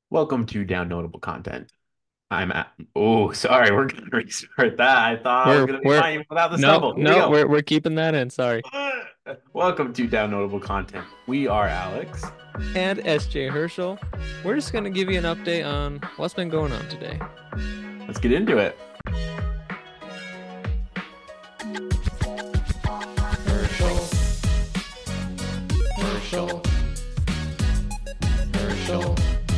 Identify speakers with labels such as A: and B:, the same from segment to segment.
A: Welcome to Downloadable Content. I'm at, oh, sorry, we're gonna restart that. I thought I was
B: We're
A: gonna be
B: we're
A: fine without the
B: no
A: stumble. Here we
B: no
A: go.
B: we're keeping that in. Sorry.
A: Welcome to Downloadable Content. We are Alex.
B: And SJ Herschel, we're just gonna give you an update on what's been going on today.
A: Let's get into it.
B: Herschel, Herschel, Herschel.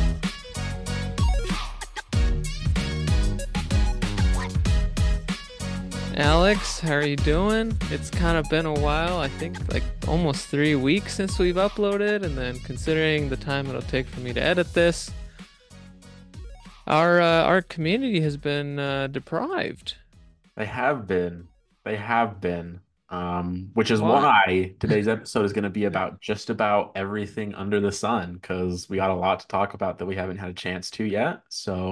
B: Alex, how are you doing? It's kind of been a while. I think like almost 3 weeks since we've uploaded, and then considering the time it'll take for me to edit this, our community has been deprived.
A: They have been. They have been. Which is
B: What?
A: why today's episode is going to be about just about everything under the sun, because we got a lot to talk about that we haven't had a chance to yet.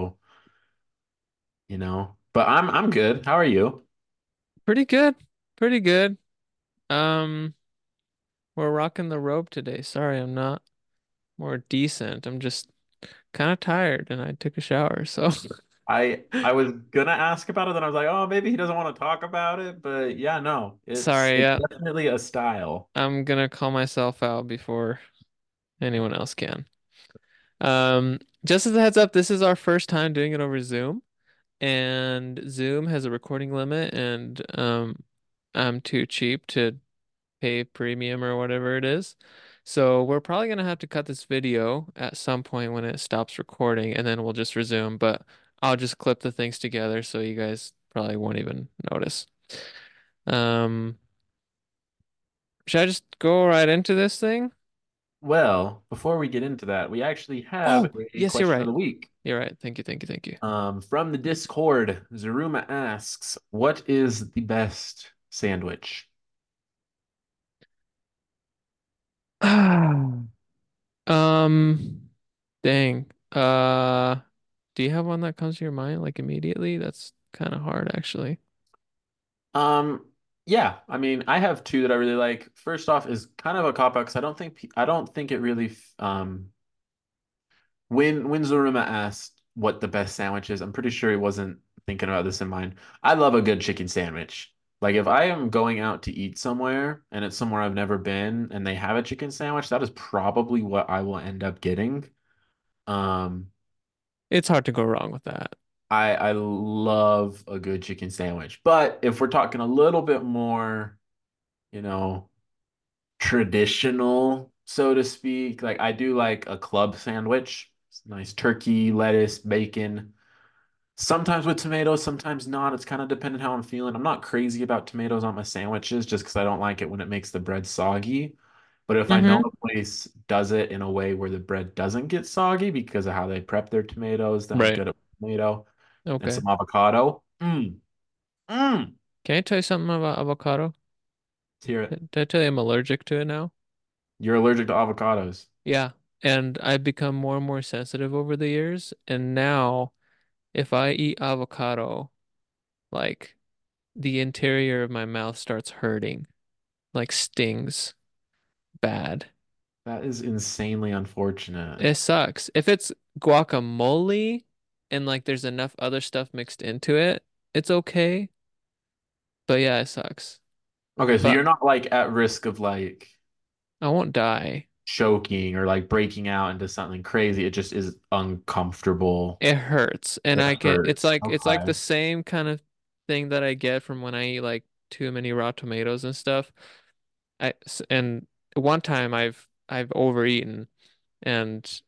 A: But I'm good. How are you?
B: Pretty good. Pretty good. Um, we're rocking the robe today. Sorry, I'm not more decent. I'm just kind of tired and I took a shower, so
A: I was gonna ask about it, then I was like, oh, maybe he doesn't want to talk about it. But yeah, no, it's
B: sorry,
A: it's
B: yeah.
A: definitely a style.
B: I'm gonna call myself out before anyone else can. Just as a heads up, this is our first time doing it over Zoom, and Zoom has a recording limit, and I'm too cheap to pay premium or whatever it is. So we're probably gonna have to cut this video at some point when it stops recording, and then we'll just resume. But I'll just clip the things together so you guys probably won't even notice. Um, should I just go right into this thing?
A: Well, before we get into that, we actually have
B: Oh,
A: a
B: yes, you're
A: question of
B: right.
A: the week.
B: You're right. Thank you, thank you, thank you.
A: From the Discord, Zaruma asks, "What is the best sandwich?"
B: Um, dang. Do you have one that comes to your mind like immediately? That's kind of hard, actually.
A: Um, yeah, I mean, I have two that I really like. First off, is kind of a cop out because I don't think it really when Zaruma asked what the best sandwich is, I'm pretty sure he wasn't thinking about this in mind. I love a good chicken sandwich. Like if I am going out to eat somewhere and it's somewhere I've never been and they have a chicken sandwich, that is probably what I will end up getting. Um,
B: It's hard to go wrong with that.
A: I love a good chicken sandwich. But if we're talking a little bit more, you know, traditional, so to speak, like I do like a club sandwich. It's nice turkey, lettuce, bacon. Sometimes with tomatoes, sometimes not. It's kind of dependent how I'm feeling. I'm not crazy about tomatoes on my sandwiches just because I don't like it when it makes the bread soggy. But if I know
B: Mm-hmm.
A: a place does it in a way where the bread doesn't get soggy because of how they prep their tomatoes, then I'm
B: Right.
A: good at tomato and
B: Okay.
A: some avocado. Mm.
B: Can I tell you something about avocado?
A: Let's hear it.
B: Did I tell you I'm allergic to it now?
A: You're allergic to avocados.
B: Yeah. And I've become more and more sensitive over the years. And now, if I eat avocado, like the interior of my mouth starts hurting, like stings bad.
A: That is insanely unfortunate.
B: It sucks. If it's guacamole and like there's enough other stuff mixed into it, it's okay. But yeah, it sucks.
A: Okay, so
B: But
A: you're not like at risk of like
B: I won't die.
A: choking or like breaking out into something crazy. It just is uncomfortable.
B: It hurts. And
A: It
B: I get
A: hurts.
B: it's like
A: Okay.
B: the same kind of thing that I get from when I eat like too many raw tomatoes and stuff. And one time I've overeaten and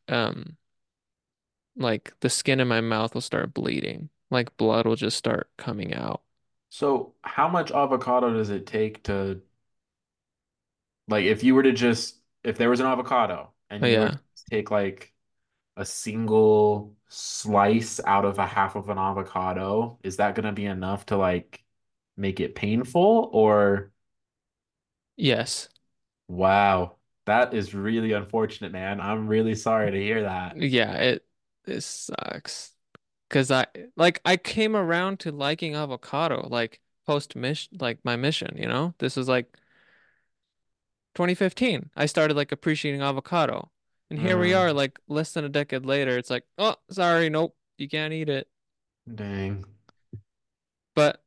B: like the skin in my mouth will start bleeding. Like blood will just start coming out.
A: So how much avocado does it take to like if you were to just if there was an avocado
B: Oh
A: and you were to
B: yeah.
A: just take like a single slice out of a half of an avocado, is that going to be enough to like make it painful or
B: Yes.
A: wow, that is really unfortunate, man. I'm really sorry to hear that.
B: Yeah, it sucks. 'Cause I came around to liking avocado like post mission like my mission, you know? This was like 2015. I started like appreciating avocado. And here we are,
A: Mm,
B: like less than a decade later. It's like, oh, sorry, nope, you can't eat it.
A: dang.
B: But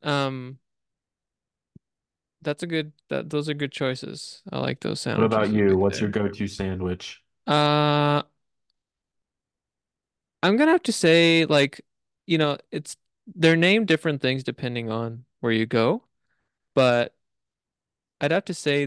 B: that's a good that those are good choices. I like those
A: What
B: sandwiches
A: about
B: you
A: you?
B: picked
A: What's your
B: there.
A: go-to sandwich?
B: Uh, I'm gonna have to say, like, it's they're named different things depending on where you go, but I'd have to say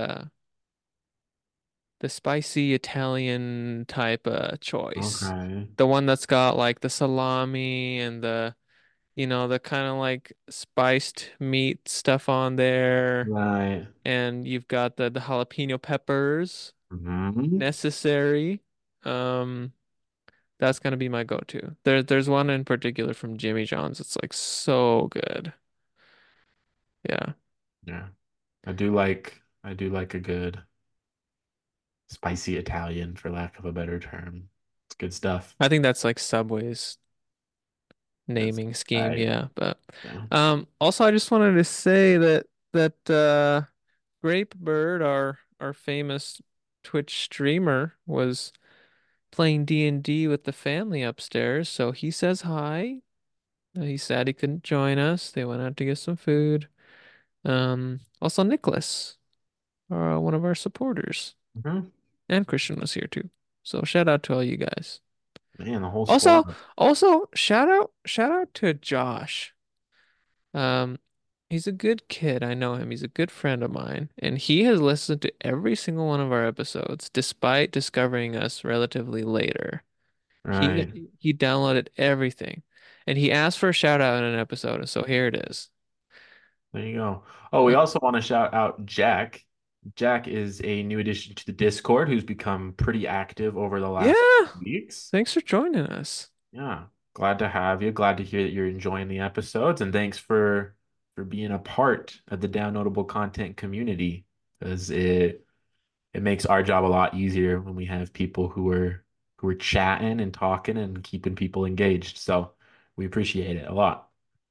B: the spicy Italian type choice.
A: Okay.
B: The one that's got like the salami and the kind of like spiced meat stuff on there.
A: Right.
B: And you've got the jalapeno peppers
A: Hmm.
B: necessary. Um, that's gonna be my go-to. There's one in particular from Jimmy John's. It's like so good. Yeah.
A: Yeah. I do like a good spicy Italian, for lack of a better term. It's good stuff.
B: I think that's like Subway's
A: That's
B: naming scheme,
A: right.
B: yeah. But
A: Yeah.
B: also I just wanted to say that Grape Bird, our famous Twitch streamer, was playing D&D with the family upstairs, so he says hi. He said he couldn't join us. They went out to get some food. Also Nicholas, one of our supporters,
A: Hmm.
B: and Christian was here too. So shout out to all you guys.
A: Man, the whole
B: Also,
A: squad.
B: also shout out to Josh. Um, he's a good kid. I know him. He's a good friend of mine, and he has listened to every single one of our episodes, despite discovering us relatively later.
A: Right.
B: He downloaded everything, and he asked for a shout out in an episode, and so here it is.
A: There you go. Oh, we
B: Uh,
A: also want to shout out Jack. Jack is a new addition to the Discord who's become pretty active over the last
B: yeah,
A: weeks.
B: thanks for joining us.
A: Yeah. Glad to have you. Glad to hear that you're enjoying the episodes, and thanks for being a part of the downloadable content community because it makes our job a lot easier when we have people who are chatting and talking and keeping people engaged. So we appreciate it a lot.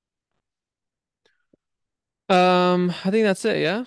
B: I think that's it. Yeah.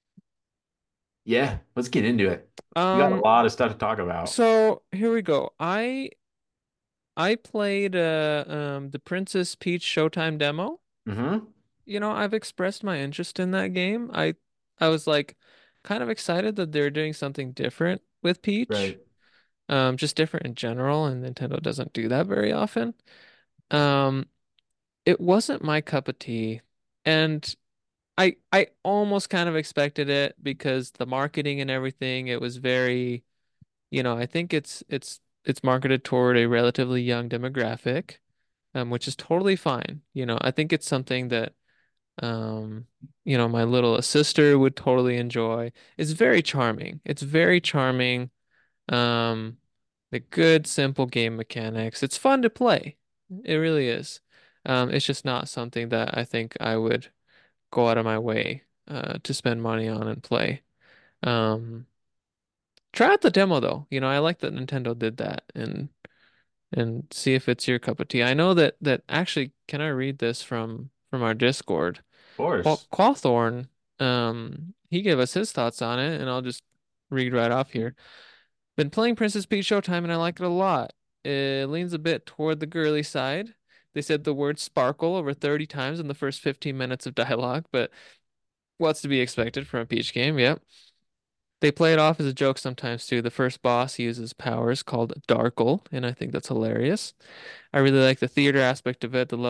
A: Yeah, let's get into it. We got a
B: Um,
A: lot of stuff to talk about.
B: so here we go. I played the Princess Peach Showtime demo.
A: Hmm.
B: I've expressed my interest in that game. I was like kind of excited that they're doing something different with Peach.
A: Right.
B: Just different in general, and Nintendo doesn't do that very often. Um, it wasn't my cup of tea, and I almost kind of expected it because the marketing and everything, it was very, I think it's marketed toward a relatively young demographic, which is totally fine. I think it's something that um, my little sister would totally enjoy. It's very charming. It's very charming. Um, the good, simple game mechanics. It's fun to play. It really is. It's just not something that I think I would go out of my way to spend money on and play. Um, try out the demo though. I like that Nintendo did that and see if it's your cup of tea. I know that actually, can I read this from our Discord?
A: Of course.
B: Quathorn, he gave us his thoughts on it, and I'll just read right off here. Been playing Princess Peach Showtime, and I like it a lot. It leans a bit toward the girly side. They said the word sparkle over 30 times in the first 15 minutes of dialogue, but what's to be expected from a Peach game? Yep. They play it off as a joke sometimes too. The first boss uses powers called Darkle, and I think that's hilarious. I really like the theater aspect of it.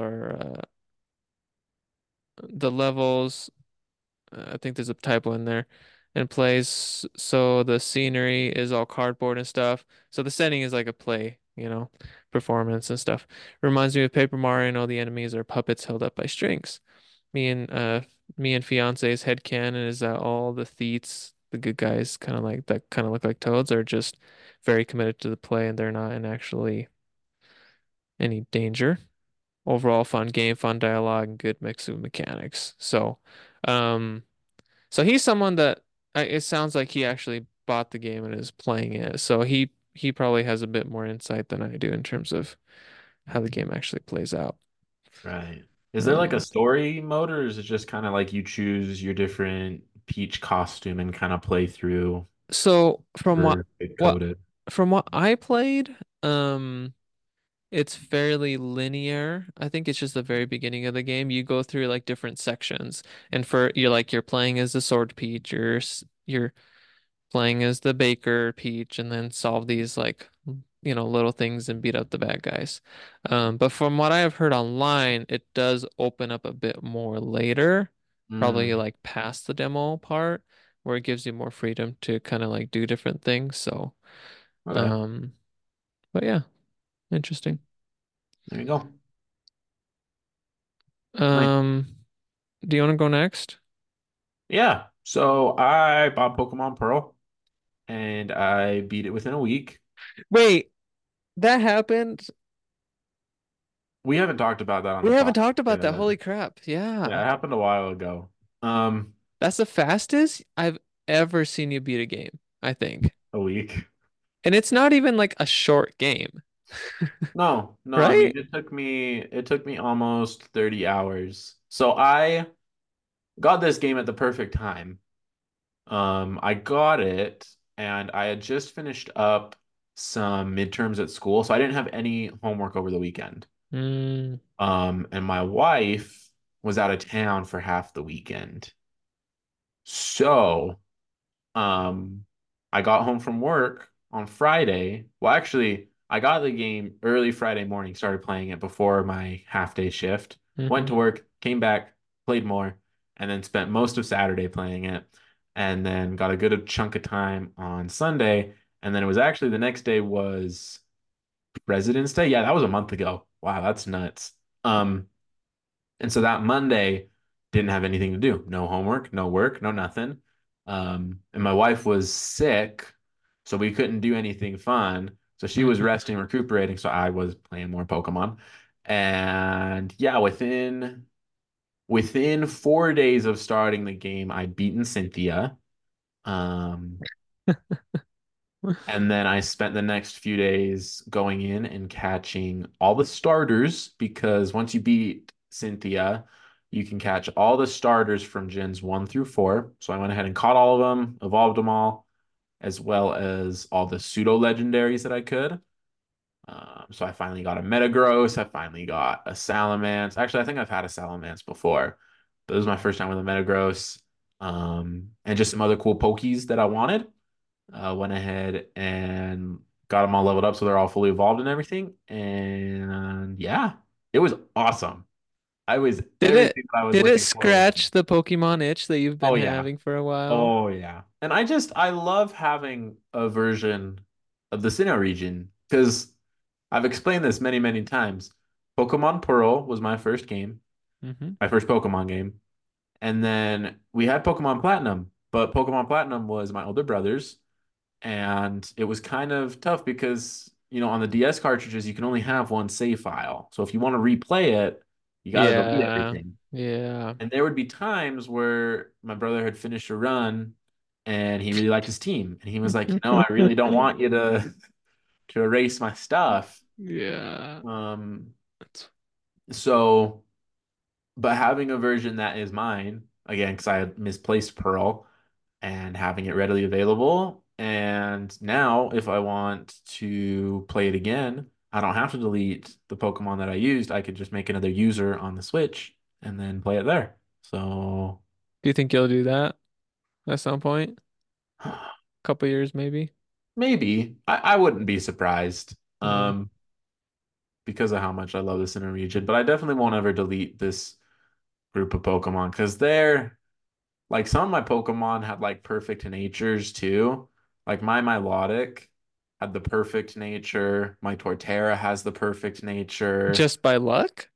B: The levels I think there's a typo in there, and plays so the scenery is all cardboard and stuff. So the setting is like a play, performance and stuff. Reminds me of Paper Mario and all the enemies are puppets held up by strings. Me and uh me and fiance's headcanon is that all the Theets, the good guys kind of like that kind of look like toads, are just very committed to the play and they're not in actually any danger. Overall fun game, fun dialogue, and good mix of mechanics. Um so he's someone that it sounds like he actually bought the game and is playing it. So he probably has a bit more insight than I do in terms of how the game actually plays out.
A: Right. Is there like a
B: Um,
A: story mode, or is it just kind of like you choose your different Peach costume and kind of play through
B: so from what
A: or it
B: what
A: coded?
B: from what I played, it's fairly linear. I think it's just the very beginning of the game. You go through like different sections, and for you're playing as the sword Peach, you're playing as the baker Peach, and then solve these like little things and beat up the bad guys. But from what I have heard online, it does open up a bit more later, probably
A: Mm,
B: like past the demo part, where it gives you more freedom to kind of like do different things. So,
A: okay,
B: um, but yeah, interesting.
A: there you go. Nice.
B: Um, do you want to go next?
A: Yeah. So I bought Pokemon Pearl and I beat it within a week.
B: Wait, that happened.
A: We haven't talked about that on
B: We
A: the
B: haven't
A: pod
B: talked about that.
A: yet.
B: Holy crap.
A: Yeah,
B: Yeah.
A: it happened a while ago. Um,
B: That's the fastest I've ever seen you beat a game, I think.
A: a week.
B: And it's not even like a short game,
A: No, no, I
B: right?
A: mean it took me almost 30 hours. So I got this game at the perfect time. I got it and I had just finished up some midterms at school, so I didn't have any homework over the weekend.
B: Mm,
A: And my wife was out of town for half the weekend. So, um, I got home from work on Friday. Well, actually, I got the game early Friday morning, started playing it before my half day shift. Went
B: hmm
A: to work, came back, played more, and then spent most of Saturday playing it. And then got a good chunk of time on Sunday. And then it was actually the next day was President's Day. Yeah, that was a month ago. Wow, that's nuts. Um, and so that Monday didn't have anything to do. No homework, no work, no nothing. And my wife was sick, so we couldn't do anything fun. So she was
B: hmm
A: resting, recuperating. So I was playing more Pokemon. And yeah, within 4 days of starting the game, I'd beaten Cynthia. Um, and then I spent the next few days going in and catching all the starters because once you beat Cynthia, you can catch all the starters from gens 1 through 4. So I went ahead and caught all of them, evolved them all, as well as all the pseudo legendaries that I could. So I finally got a Metagross. I finally got a Salamence. Actually, I think I've had a Salamence before, but this was my first time with a Metagross. And just some other cool Pokies that I wanted. Went ahead and got them all leveled up so they're all fully evolved and everything. And yeah, it was awesome. I was
B: Did it
A: everything that I was
B: did it
A: looking forward to.
B: scratch the Pokemon itch that you've been
A: Oh yeah.
B: having for a while?
A: Oh yeah. And I love having a version of the Sinnoh region because I've explained this many, many times. Pokemon Pearl was my first game,
B: Hmm
A: my first Pokemon game. And then we had Pokemon Platinum, but Pokemon Platinum was my older brother's. And it was kind of tough because, on the DS cartridges, you can only have one save file. So if you want to replay it, you got to delete
B: Yeah.
A: everything.
B: Yeah.
A: And there would be times where my brother had finished a run and he really liked his team. And he was like, I really don't want you to erase my stuff.
B: Yeah.
A: Um,
B: That's-
A: so, but having a version that is mine, again, because I had misplaced Pearl, and having it readily available. And now, if I want to play it again, I don't have to delete the Pokemon that I used. I could just make another user on the Switch and then play it there. So
B: Do you think you'll do that at some point? Couple years maybe?
A: maybe I wouldn't be surprised
B: Mm.
A: because of how much I love this inner region, but I definitely won't ever delete this group of Pokemon because they're like some of my Pokemon had like perfect natures too. Like my Milotic had the perfect nature. My Torterra has the perfect nature.
B: Just by luck?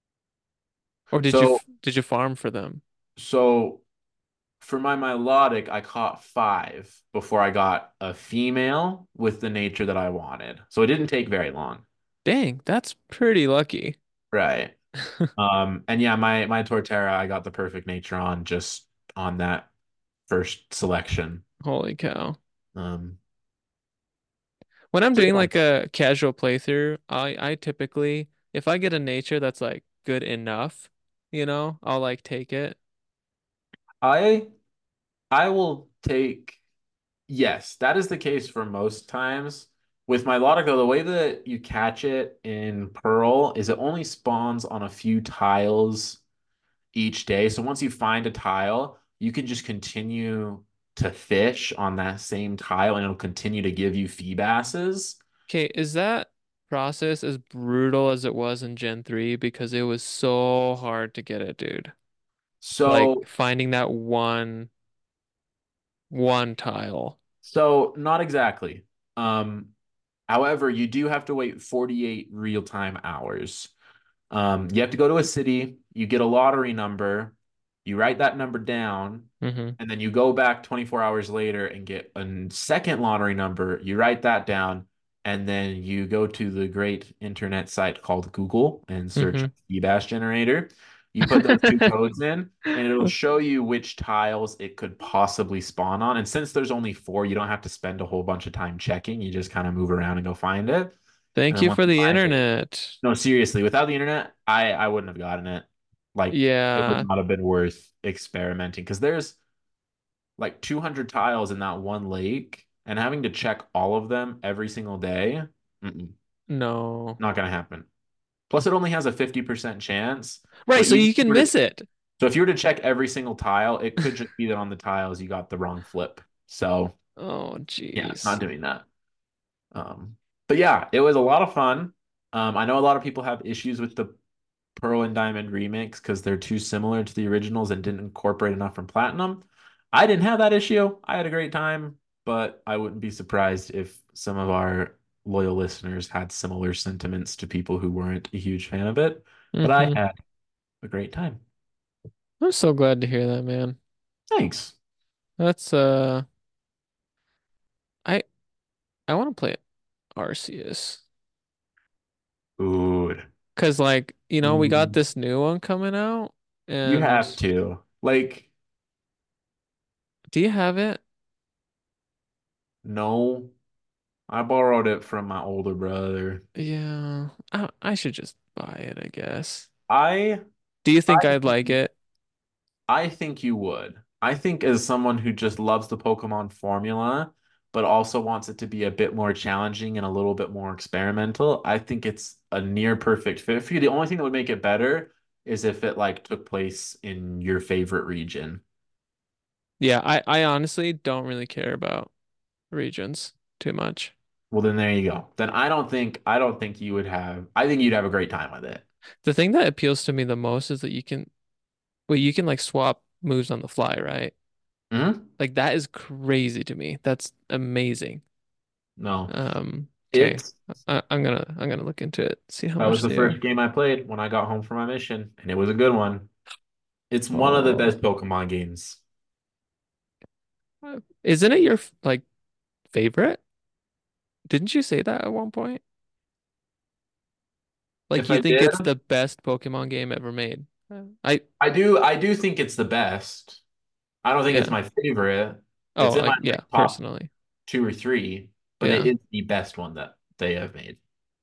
B: Or
A: So
B: did you farm for them?
A: so for my Milotic, I caught five before I got a female with the nature that I wanted. So it didn't take very long.
B: Dang, that's pretty lucky.
A: Right. And yeah, my Torterra, I got the perfect nature on just on that first selection.
B: Holy cow.
A: Um,
B: When I'm
A: so
B: doing
A: yeah,
B: like a casual playthrough, I typically, if I get a nature that's like good enough, I'll like take it.
A: I I will take, yes, that is the case for most times. With Milotic though, the way that you catch it in Pearl is it only spawns on a few tiles each day. So once you find a tile, you can just continue to fish on that same tile and it'll continue to give you Feebasses.
B: Okay, is that process as brutal as it was in Gen 3? Because it was so hard to get it, dude. Like
A: So
B: finding that one tile.
A: not exactly. Um, However, you do have to wait 48 real-time hours. You have to go to a city, you get a lottery number, you write that number down,
B: Mm-hmm.
A: and then you go back 24 hours later and get a second lottery number, you write that down, and then you go to the great internet site called Google and search
B: Mm-hmm.
A: Feebas generator. You put those two codes in, and it'll show you which tiles it could possibly spawn on. And since there's only four, you don't have to spend a whole bunch of time checking. You just kind of move around and go find it. And
B: Thank
A: then
B: you
A: once
B: for
A: you
B: the
A: find it,
B: internet.
A: no, seriously, without the internet, I wouldn't have gotten it. Like it would
B: Yeah.
A: not have been worth experimenting because there's like 200 tiles in that one lake, and having to check all of them every single day, mm-mm,
B: No.
A: not gonna happen. Plus, it only has a 50% chance. So
B: Right, so
A: even
B: you
A: if you
B: can
A: were to,
B: miss it.
A: so if you were to check every single tile, it could just be that on the tiles you got the wrong flip. So
B: Oh,
A: yeah, not
B: jeez.
A: doing that. Um, but yeah, it was a lot of fun. I know a lot of people have issues with the Pearl and Diamond remix because they're too similar to the originals and didn't incorporate enough from Platinum. I didn't have that issue. I had a great time, but I wouldn't be surprised if some of our loyal listeners had similar sentiments to people who weren't a huge fan of it. But I
B: Mm-hmm.
A: had a great time.
B: I'm so glad to hear that, man.
A: Thanks.
B: That's I I want to play Arceus.
A: Dude.
B: 'Cause like, we got
A: Dude.
B: this new one coming out
A: You
B: and
A: have to. Like,
B: do you have it?
A: no, I borrowed it from my older brother.
B: Yeah. I should just buy it, I guess.
A: I
B: Do you think
A: I
B: I'd like it?
A: I think you would. I think as someone who just loves the Pokemon formula, but also wants it to be a bit more challenging and a little bit more experimental, I think it's a near perfect fit for you. The only thing that would make it better is if it like took place in your favorite region.
B: Yeah, I honestly don't really care about regions too much.
A: Well, then there you go. Then I don't think you would have I think you'd have a great time with it.
B: The thing that appeals to me the most is that you can like swap moves on the fly, right?
A: Mhm.
B: Like that is crazy to me. That's amazing.
A: No.
B: Okay.
A: It's
B: I'm gonna look into it, see how
A: that was
B: much
A: the
B: they
A: first
B: are.
A: game I played when I got home from my mission, and it was a good one. It's one of the
B: Oh,
A: best Pokemon games.
B: isn't it your like favorite? Didn't you say that at one point? Like
A: If
B: you
A: I
B: think
A: did,
B: it's the best Pokemon game ever made? I
A: I do think it's the best. I don't think it's
B: yeah.
A: my favorite.
B: Oh,
A: It's in my
B: like yeah,
A: like top
B: personally.
A: two or three, but it
B: Yeah.
A: is the best one that they have made.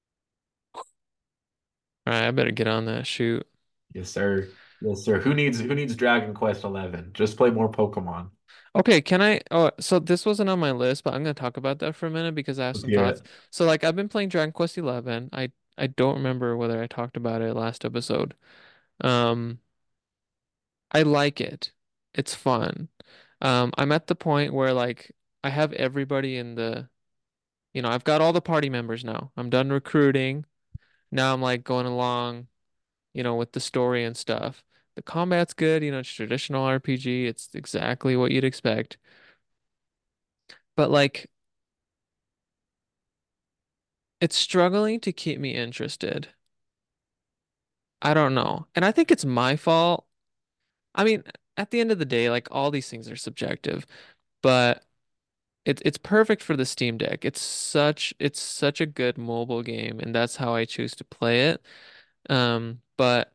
B: All right, I better get on that shoot.
A: Yes, sir. Yes, sir. Who needs Dragon Quest 11? Just play more Pokemon.
B: Okay, can I? Oh, so this wasn't on my list, but I'm gonna talk about that for a minute because I have
A: Let's
B: some
A: hear
B: thoughts.
A: it.
B: So like I've been playing Dragon Quest 11. I don't remember whether I talked about it last episode. Um, I like it. It's fun. I'm at the point where like I have everybody in I've got all the party members now. I'm done recruiting. Now I'm like going along, with the story and stuff. The combat's good, it's traditional RPG. It's exactly what you'd expect. But like it's struggling to keep me interested. I don't know. And I think it's my fault. I mean, at the end of the day, like all these things are subjective, but it's perfect for the Steam Deck. It's such a good mobile game, and that's how I choose to play it. But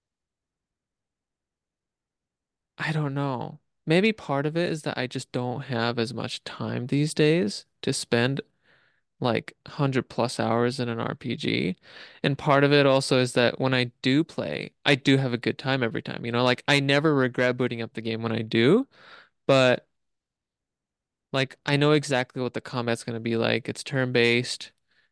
B: I don't know. Maybe part of it is that I just don't have as much time these days to spend like 100 plus hours in an RPG. And part of it also is that when I do play, I do have a good time every time. Like I never regret booting up the game when I do, but like I know exactly what the combat's going to be like. It's turn-based.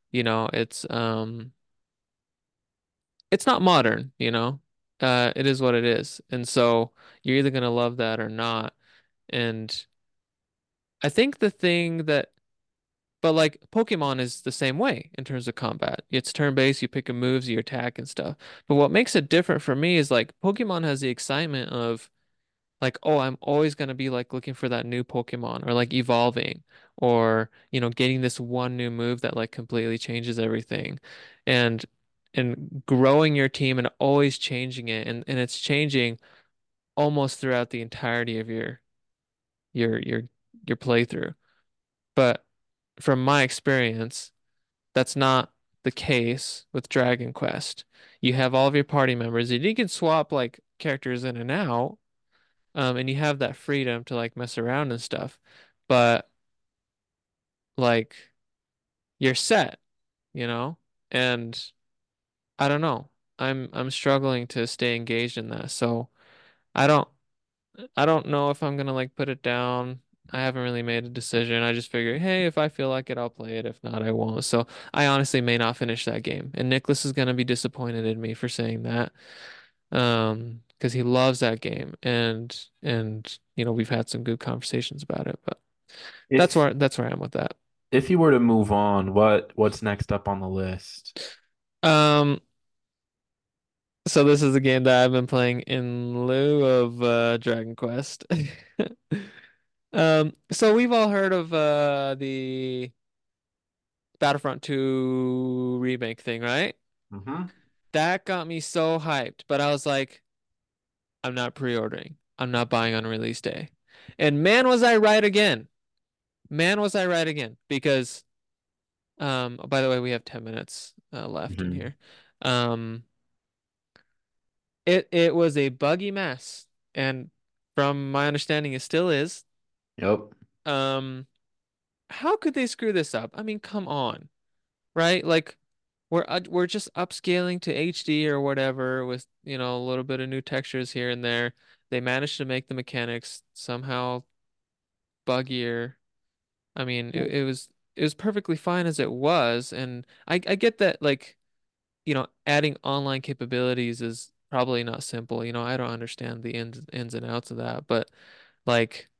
B: It's not modern, you know. It is what it is. And so you're either gonna love that or not. And I think the thing that but like Pokemon is the same way in terms of combat. It's turn-based, you pick your moves, you attack and stuff. But what makes it different for me is like Pokemon has the excitement of like, oh, I'm always gonna be like looking for that new Pokemon or like evolving or, getting this one new move that like completely changes everything. And growing your team and always changing it and it's changing almost throughout the entirety of your your your playthrough. But from my experience, that's not the case with Dragon Quest. You have all of your party members and you can swap like characters in and out, and you have that freedom to like mess around and stuff. But like you're set, you know? And I don't know. I'm struggling to stay engaged in that. So I don't I don't know if I'm gonna like put it down. I haven't really made a decision. I just figured, hey, if I feel like it, I'll play it. If not, I won't. So I honestly may not finish that game. And Nicholas is gonna be disappointed in me for saying that. Because he loves that game and we've had some good conversations about it. But
A: If
B: that's where I am with that.
A: if you were to move on, what's next up on the list?
B: Um, so this is a game that I've been playing in lieu of Dragon Quest. So we've all heard of the Battlefront 2 remake thing, right?
A: Hmm.
B: That got me so hyped, but I was like, I'm not pre-ordering. I'm not buying on release day. And man, was I right again. Man, was I right again. Because, by the way, we have 10 minutes left in
A: Hmm.
B: here. Um, it was a buggy mess, and from my understanding, it still is.
A: Yep.
B: Um, how could they screw this up? I mean, come on, right? Like we're just upscaling to HD or whatever with, a little bit of new textures here and there. They managed to make the mechanics somehow buggier. I mean, it was perfectly fine as it was, and I get that like, adding online capabilities is probably not simple. I don't understand the ins and outs of that, but like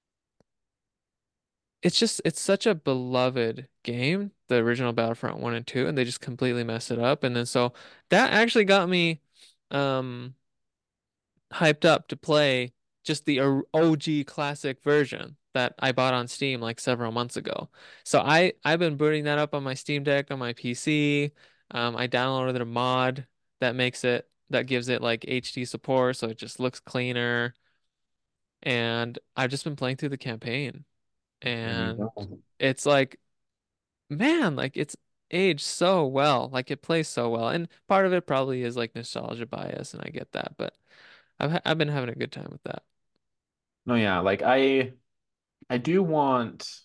B: it's such a beloved game, the original Battlefront 1 and 2, and they just completely messed it up. And then so that actually got me um hyped up to play just the OG classic version that I bought on Steam like several months ago. So I've been booting that up on my Steam Deck on my PC. I downloaded a mod that gives it like HD support, so it just looks cleaner. And I've just been playing through the campaign,
A: There you
B: and
A: go.
B: it's like, man, like it's aged so well. Like it plays so well. And part of it probably is like nostalgia bias, and I get that, but I've been having a good time with that.
A: No, yeah, like I do want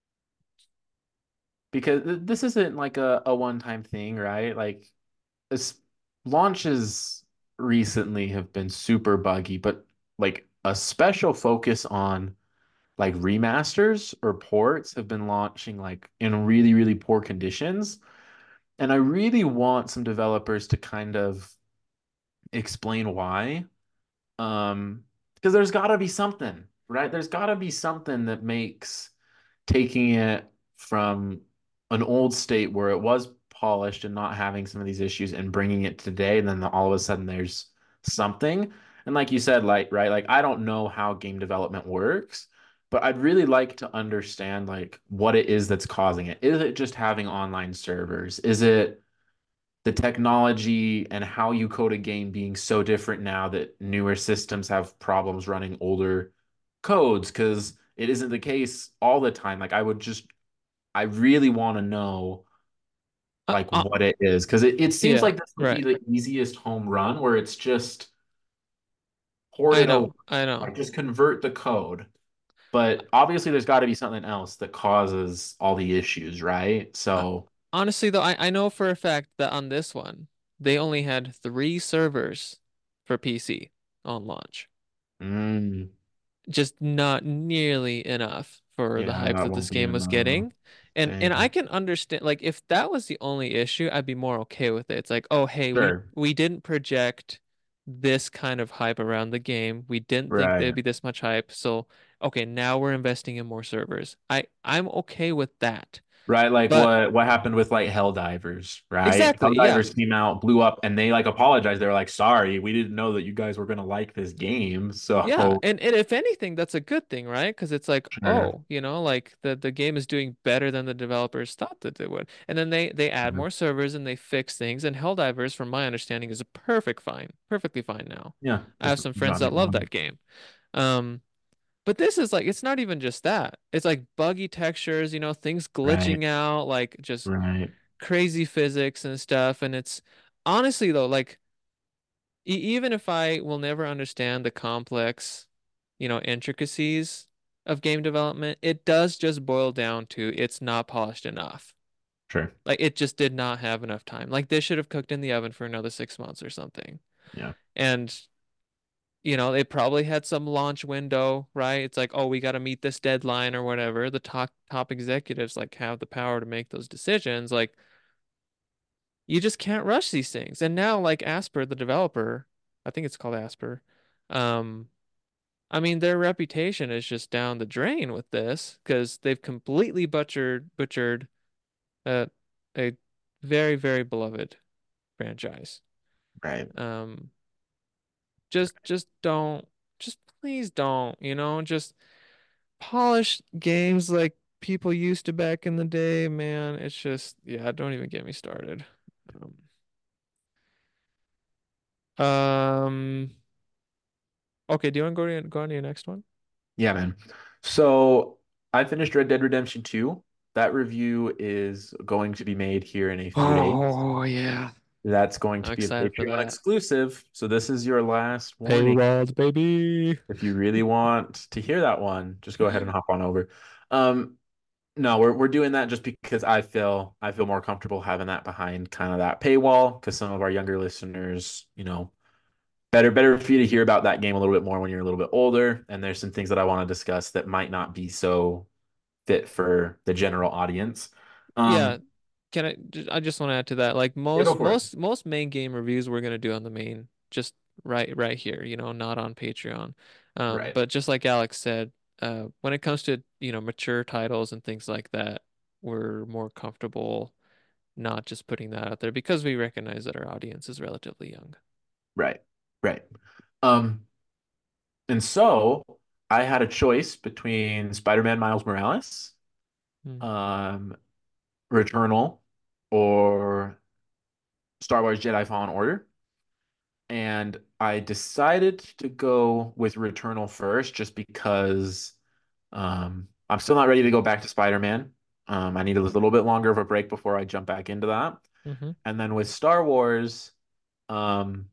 A: because this isn't like a one-time thing, right? Like this launches recently have been super buggy, but like a special focus on like remasters or ports have been launching like in really, really poor conditions. And I really want some developers to kind of explain why. Because there's got to be something, right? There's got to be something that makes taking it from an old state where it was polished and not having some of these issues and bringing it today, and then all of a sudden there's something. And like you said, like, right, like I don't know how game development works, but I'd really like to understand like what it is that's causing it. Is it just having online servers? Is it the technology and how you code a game being so different now that newer systems have problems running older codes? Because it isn't the case all the time. Like I really want to know
B: Uh,
A: like
B: uh,
A: what it is because it seems
B: yeah,
A: like this would be
B: right.
A: the easiest home run where it's just port
B: I
A: it over,
B: know, I know.
A: like just convert the code. But obviously, there's got to be something else that causes all the issues, right?
B: Uh,
A: So,
B: Honestly, though, I know for a fact that on this one, they only had 3 servers for PC on launch.
A: mm,
B: Just not nearly enough for the
A: yeah,
B: hype
A: that
B: that
A: won't
B: this
A: be
B: game was
A: enough.
B: getting. And I
A: Same.
B: can understand like if that was the only issue, I'd be more okay with it. It's like, oh hey, we
A: Sure.
B: we didn't project this kind of hype around the game. We didn't think there'd
A: Right.
B: be this much hype. So okay, now we're investing in more servers. I'm okay with that.
A: Right, like
B: But
A: what happened with like Helldivers, right?
B: exactly, yeah.
A: Helldivers came out, blew up, and they like apologized. They were like, "Sorry, we didn't know that you guys were gonna like this game."
B: Yeah,
A: So,
B: and if anything, that's a good thing, right? Because it's like,
A: sure.
B: oh, like the game is doing better than the developers thought that they would. And then they add
A: Mhm.
B: more servers and they fix things. And Helldivers, from my understanding, is a perfectly fine now.
A: Yeah,
B: I have
A: just
B: some friends that
A: running
B: love
A: on.
B: that game. Um, but this is like, it's not even just that. It's like buggy textures, things
A: Right,
B: glitching out, like just
A: right,
B: crazy physics and stuff. And it's honestly though, like even if I will never understand the complex, intricacies of game development, it does just boil down to it's not polished enough.
A: sure.
B: Like it just did not have enough time. Like this should have cooked in the oven for another 6 months or something.
A: Yeah,
B: And they probably had some launch window, right? It's like, oh, we got to meet this deadline or whatever. The top executives like have the power to make those decisions. Like you just can't rush these things. And now like Asper, the developer, I think it's called Asper. Um, I mean, their reputation is just down the drain with this because they've completely butchered a a very, very beloved franchise.
A: right,
B: Um, just don't, just please don't, just polish games like people used to back in the day, man. It's just, yeah, don't even get me started. Um, okay, do you want to go on to your next one?
A: yeah, man. So I finished Red Dead Redemption 2. That review is going to be made here in a few days.
B: Oh yeah,
A: That's going
B: I'm
A: to be a
B: excited for
A: Patreon
B: that.
A: exclusive. So this is your last warning.
B: Paywalls, baby.
A: If you really want to hear that one, just go ahead and hop on over. Um, No, we're doing that just because I feel more comfortable having that behind kind of that paywall because some of our younger listeners, better for you to hear about that game a little bit more when you're a little bit older. And there's some things that I want to discuss that might not be so fit for the general audience.
B: Yeah,
A: Um,
B: I just want to add to that. Like
A: yeah, go
B: most
A: for it.
B: most most main game reviews we're gonna do on the main, just right here, not on Patreon.
A: Right,
B: But just like Alex said, when it comes to, mature titles and things like that, we're more comfortable not just putting that out there because we recognize that our audience is relatively young.
A: right, right. Um, and so I had a choice between Spider-Man Miles Morales,
B: Hmm.
A: um, Returnal, or Star Wars Jedi Fallen Order. And I decided to go with Returnal first just because I'm still not ready to go back to Spider-Man. I need a little bit longer of a break before I jump back into that.
B: Mm-hmm.
A: And then with Star Wars, um,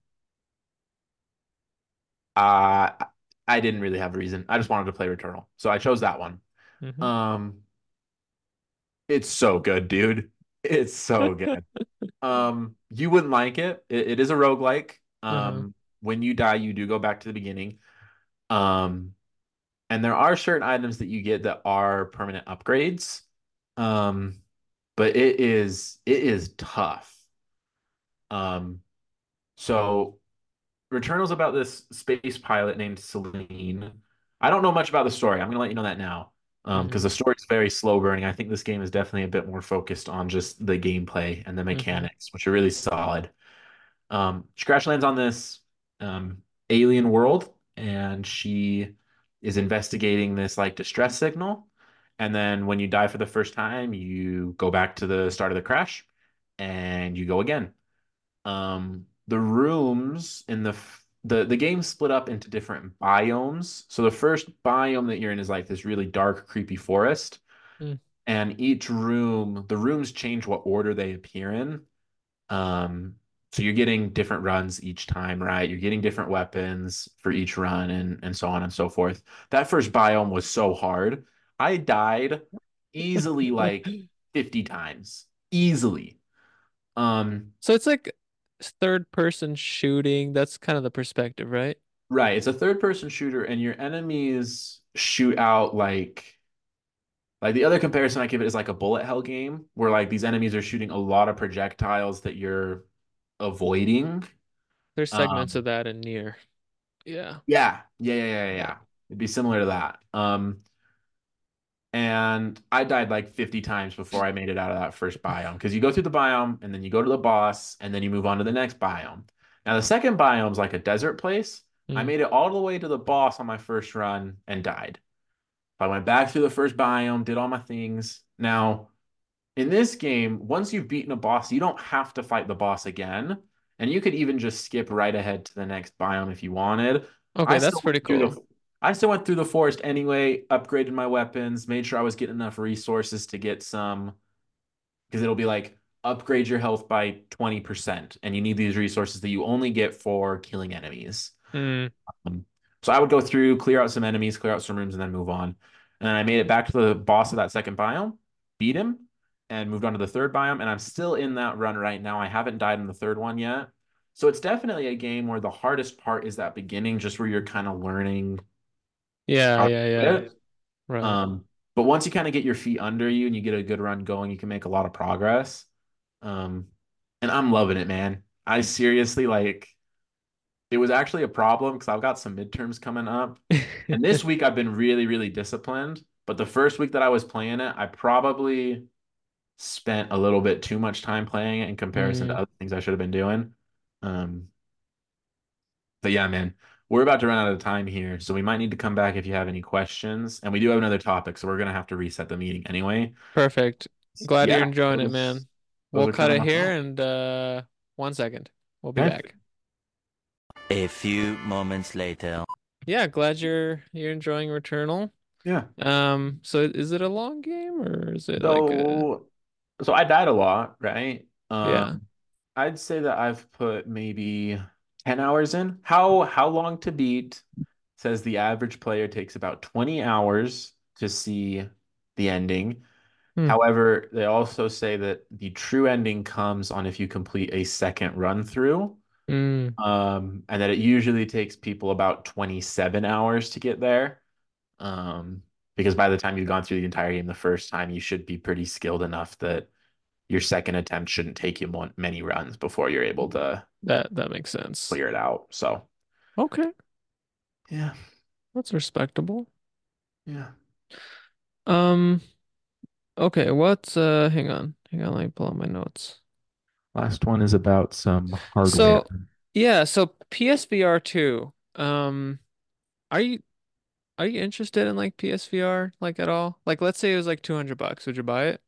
A: I I didn't really have a reason. I just wanted to play Returnal. So I chose that one.
B: Mm-hmm.
A: Um, it's so good, dude. It's so good. You wouldn't like it. It is a roguelike.
B: Uh-huh.
A: When you die, you do go back to the beginning. Um, and there are certain items that you get that are permanent upgrades. Um, but it is tough. Um, so Returnal's about this space pilot named Celine. I don't know much about the story. I'm gonna let you know that now. Because
B: Mm-hmm.
A: the story's very slow burning. I think this game is definitely a bit more focused on just the gameplay and the
B: Mm-hmm.
A: mechanics, which are really solid. She crash lands on this alien world, and she is investigating this like distress signal. And then when you die for the first time, you go back to the start of the crash, and you go again. The rooms in the game split up into different biomes. So the first biome that you're in is like this really dark, creepy forest, and the rooms change what order they appear in. Um, so you're getting different runs each time, right? You're getting different weapons for each run and so on and so forth. That first biome was so hard. I died easily like 50 times. Easily. Um,
B: So it's like third person shooting. That's kind of the perspective, right?
A: right. It's a third person shooter and your enemies shoot out like Like the other comparison I give it is like a bullet hell game where like these enemies are shooting a lot of projectiles that you're avoiding.
B: There's segments of
A: Um,
B: that in Nier. Yeah.
A: yeah. It'd be similar to that. And I died like 50 times before I made it out of that first biome because you go through the biome and then you go to the boss and then you move on to the next biome. Now the second biome is like a desert place. I
B: Mm.
A: made it all the way to the boss on my first run and died. I went back through the first biome, did all my things. Now in this game, once you've beaten a boss, you don't have to fight the boss again. And you could even just skip right ahead to the next biome if you wanted. I
B: Okay, that's
A: still
B: pretty
A: went through
B: cool.
A: the I still went through the forest anyway, upgraded my weapons, made sure I was getting enough resources to get some, because it'll be like upgrade your health by 20%, and you need these resources that you only get for killing enemies.
B: Mm.
A: Um, so I would go through, clear out some enemies, clear out some rooms, and then move on. And then I made it back to the boss of that second biome, beat him, and moved on to the third biome. And I'm still in that run right now. I haven't died in the third one yet. So it's definitely a game where the hardest part is that beginning, just where you're kind of learning
B: Yeah,
A: how to
B: yeah,
A: do
B: yeah.
A: it.
B: Right.
A: Um, but once you kind of get your feet under you and you get a good run going, you can make a lot of progress. Um, and I'm loving it, man. I seriously like it was actually a problem because I've got some midterms coming up. And this week I've been really, really disciplined. But the first week that I was playing it, I probably spent a little bit too much time playing it in comparison to
B: Mm.
A: other things I should have been doing. Um, but yeah, man, we're about to run out of time here. So we might need to come back if you have any questions. And we do have another topic, so we're gonna have to reset the meeting anyway.
B: Perfect. Glad you're
A: Yeah,
B: enjoying it, man.
A: those
B: We'll
A: are
B: cut
A: kind of
B: it
A: my
B: here
A: thoughts.
B: and 1 second. We'll be
A: Okay.
B: back.
C: A few moments later.
B: Yeah, glad you're enjoying Returnal.
A: Yeah.
B: So is it a long game or is it like a
A: So so I died a lot, right?
B: yeah.
A: I'd say that I've put maybe 10 hours in. How long to beat says the average player takes about 20 hours to see the ending.
B: Hmm.
A: However, they also say that the true ending comes on if you complete a second run through.
B: Mm.
A: And that it usually takes people about 27 hours to get there. Um, because by the time you've gone through the entire game the first time, you should be pretty skilled enough that your second attempt shouldn't take you many runs before you're able to
B: That makes sense.
A: clear it out. So,
B: Okay,
A: yeah,
B: that's respectable.
A: yeah.
B: Um, okay, hang on. Hang on, let me pull out my notes.
A: Last one is about some hardware.
B: So, yeah, so PSVR 2. Are you are you interested in like PSVR like at all? Like let's say it was like $200. Would you buy it?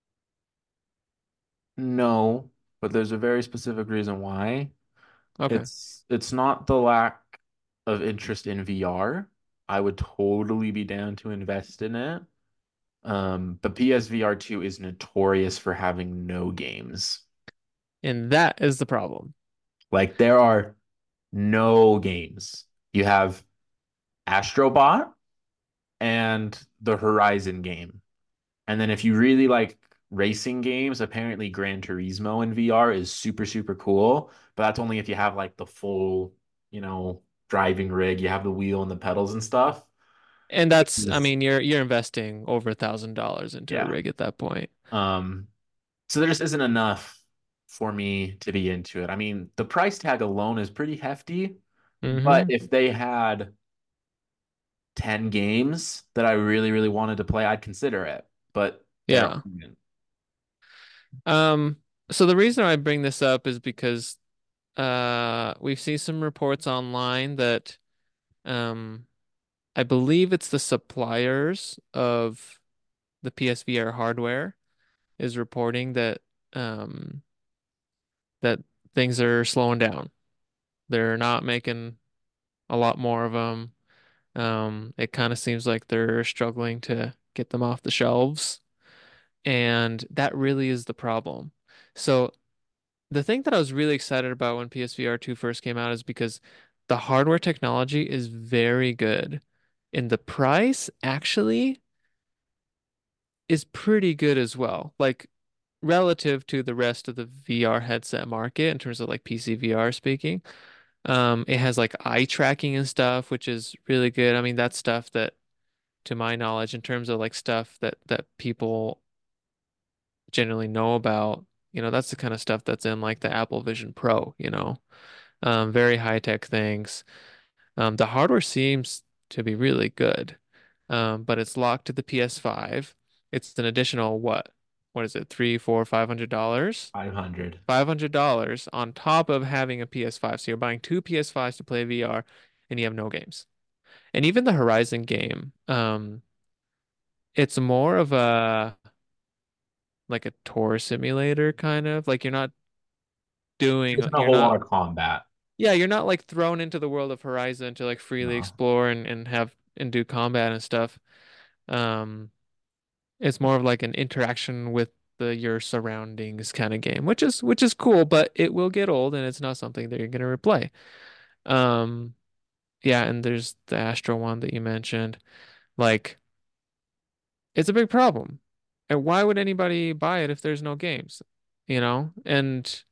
A: No, but there's a very specific reason why.
B: Okay.
A: It's not the lack of interest in VR. I would totally be down to invest in it. But PSVR 2 is notorious for having no games.
B: And that is the problem.
A: Like there are no games. You have Astrobot and the Horizon game. And then if you really like racing games, apparently Gran Turismo in VR is super, super cool. But that's only if you have like the full, driving rig, you have the wheel and the pedals and stuff.
B: And that's, I
A: Because,
B: mean, you're investing over $1,000 into a
A: yeah.
B: rig at that point.
A: Um, so there just isn't enough for me to be into it. I mean, the price tag alone is pretty hefty, but
B: Mm-hmm.
A: if they had 10 games that I really, really wanted to play, I'd consider it. But there
B: Yeah.
A: aren't.
B: Um, so the reason I bring this up is because we've seen some reports online that um I believe it's the suppliers of the PSVR hardware is reporting um that things are slowing down. They're not making a lot more of them. It kind of seems like they're struggling to get them off the shelves, and that really is the problem. So the thing that I was really excited about when PSVR 2 first came out is because the hardware technology is very good, and the price actually is pretty good as well. Like relative to the rest of the VR headset market in terms of like PC VR speaking. It has like eye tracking and stuff, which is really good. I mean, that's stuff that to my knowledge, in terms of like stuff that people generally know about. That's the kind of stuff that's in like the Apple Vision Pro, very high tech things. The hardware seems to be really good, but it's locked to the PS5. It's an additional what? What is it? Three, four, $500?
A: 500.
B: $500 on top of having a PS5. So you're buying two PS5s to play VR, and you have no games. And even the Horizon game, it's more of a like a tour simulator kind of. Like
A: Isn't a
B: you're
A: whole lot
B: not
A: of combat.
B: yeah, you're not like thrown into the world of Horizon to like freely
A: No.
B: explore and have and do combat and stuff. Um, it's more of like an interaction with your surroundings kind of game, which is cool, but it will get old and it's not something that you're gonna replay. Um, yeah, and there's the Astro one that you mentioned. Like, it's a big problem. And why would anybody buy it if there's no games? And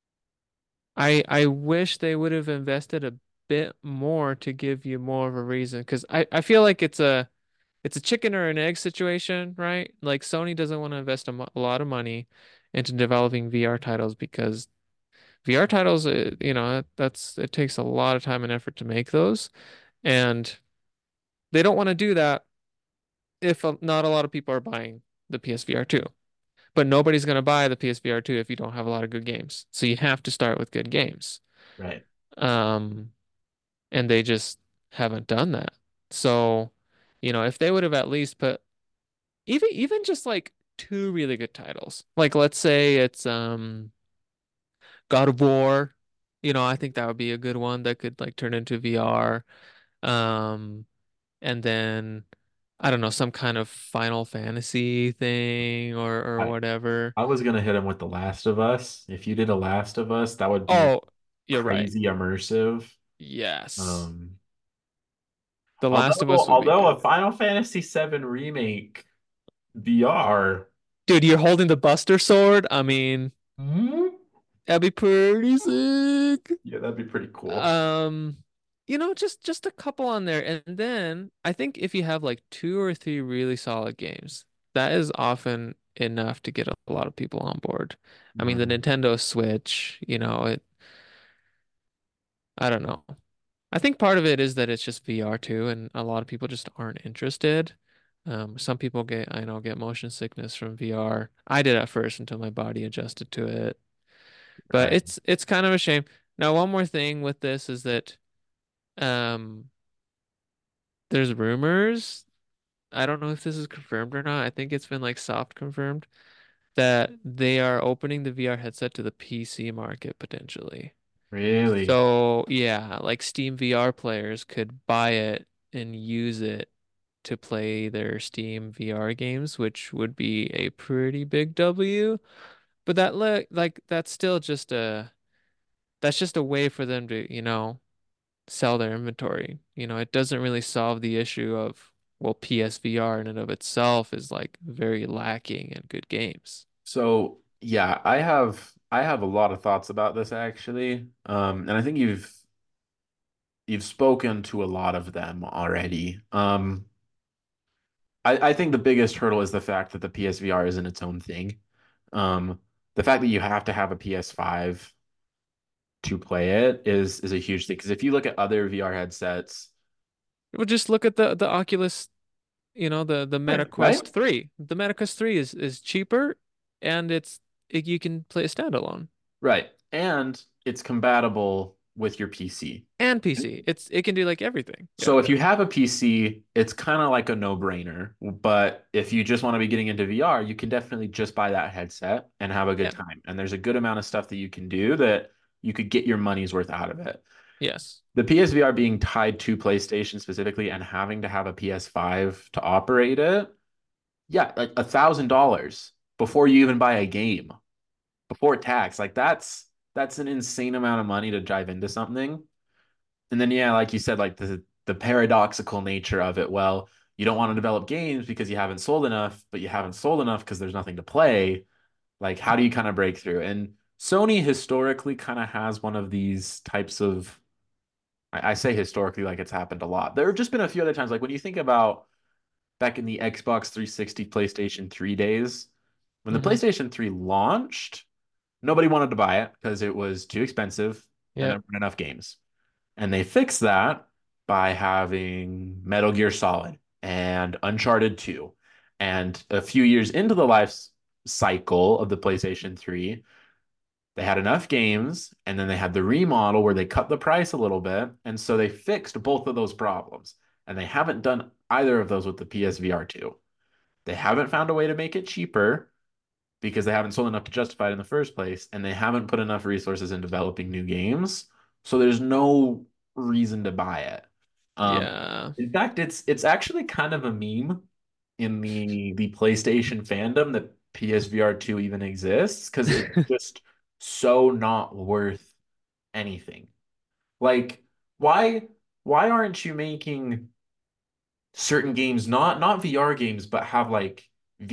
B: I wish they would have invested a bit more to give you more of a reason, because I feel like it's a chicken or an egg situation, right? Like Sony doesn't want to invest a lot of money into developing VR titles because VR titles, it takes a lot of time and effort to make those, and they don't want to do that if not a lot of people are buying the PSVR 2. But nobody's going to buy the PSVR 2 if you don't have a lot of good games. So you have to start with good games.
A: Right.
B: Um, and they just haven't done that. So, if they would have at least put even just like two really good titles. Like let's say it's God of War, I think that would be a good one that could like turn into VR. Um and then I don't know, some kind of Final Fantasy thing or
A: I
B: whatever.
A: I was gonna hit him with The Last of Us. If you did a Last of Us, that would be
B: Oh, you're right.
A: crazy immersive.
B: Yes.
A: Um,
B: The Last of
A: although
B: Us would be
A: although
B: good.
A: a Final Fantasy VII remake VR,
B: Dude, you're holding the Buster Sword. I mean,
A: hmm?
B: that'd be pretty sick.
A: Yeah, that'd be pretty cool.
B: Um, just a couple on there. And then I think if you have like two or three really solid games, that is often enough to get a lot of people on board. I mean, the
A: Mhm.
B: Nintendo Switch, I don't know. I think part of it is that it's just VR too, and a lot of people just aren't interested. Some people I know, get motion sickness from VR. I did at first until my body adjusted to it. But
A: Right.
B: it's kind of a shame. Now, one more thing with this is that um there's rumors. I don't know if this is confirmed or not. I think it's been like soft confirmed that they are opening the VR headset to the PC market potentially.
A: Really?
B: So, yeah, like Steam VR players could buy it and use it to play their Steam VR games, which would be a pretty big W. But that's just a way for them to, sell their inventory. It doesn't really solve the issue of, well, PSVR in and of itself is like very lacking in good games.
A: So yeah, I have a lot of thoughts about this actually. And I think you've spoken to a lot of them already. I think the biggest hurdle is the fact that the PSVR isn't its own thing. The fact that you have to have a PS5 to play it is a huge thing. Because if you look at other VR headsets,
B: Well, just look at the Oculus, the Meta
A: right?
B: Quest 3. The Meta Quest 3 is cheaper and you can play it standalone
A: Right. And it's compatible with your PC.
B: and PC. It can do like everything. Yeah.
A: So if you have a PC, it's kind of like a no-brainer. But if you just want to be getting into VR, you can definitely just buy that headset and have a good
B: Yeah.
A: time. And there's a good amount of stuff that you can do that you could get your money's worth out of it.
B: Yes.
A: The PSVR being tied to PlayStation specifically and having to have a PS5 to operate it, yeah, like $1,000 before you even buy a game, before tax. Like that's an insane amount of money to dive into something. And then yeah, like you said, like the paradoxical nature of it. Well, you don't want to develop games because you haven't sold enough, but you haven't sold enough because there's nothing to play. Like, how do you kind of break through? And Sony historically kind of has one of these types of, I say historically like it's happened a lot. There have just been a few other times, like when you think about back in the Xbox 360, PlayStation 3 days. When the
B: Mm-hmm.
A: PlayStation 3 launched, nobody wanted to buy it because it was too expensive and there
B: Yep.
A: weren't enough games. And they fixed that by having Metal Gear Solid and Uncharted 2. And a few years into the life cycle of the PlayStation 3, they had enough games, and then they had the remodel where they cut the price a little bit. And so they fixed both of those problems. And they haven't done either of those with the PSVR 2. They haven't found a way to make it cheaper because they haven't sold enough to justify it in the first place, and they haven't put enough resources in developing new games. So there's no reason to buy it. Um,
B: Yeah.
A: in fact, it's actually kind of a meme in the PlayStation fandom that PSVR 2 even exists because it's just so not worth anything. Like, why why aren't you making certain games, not VR games, but have like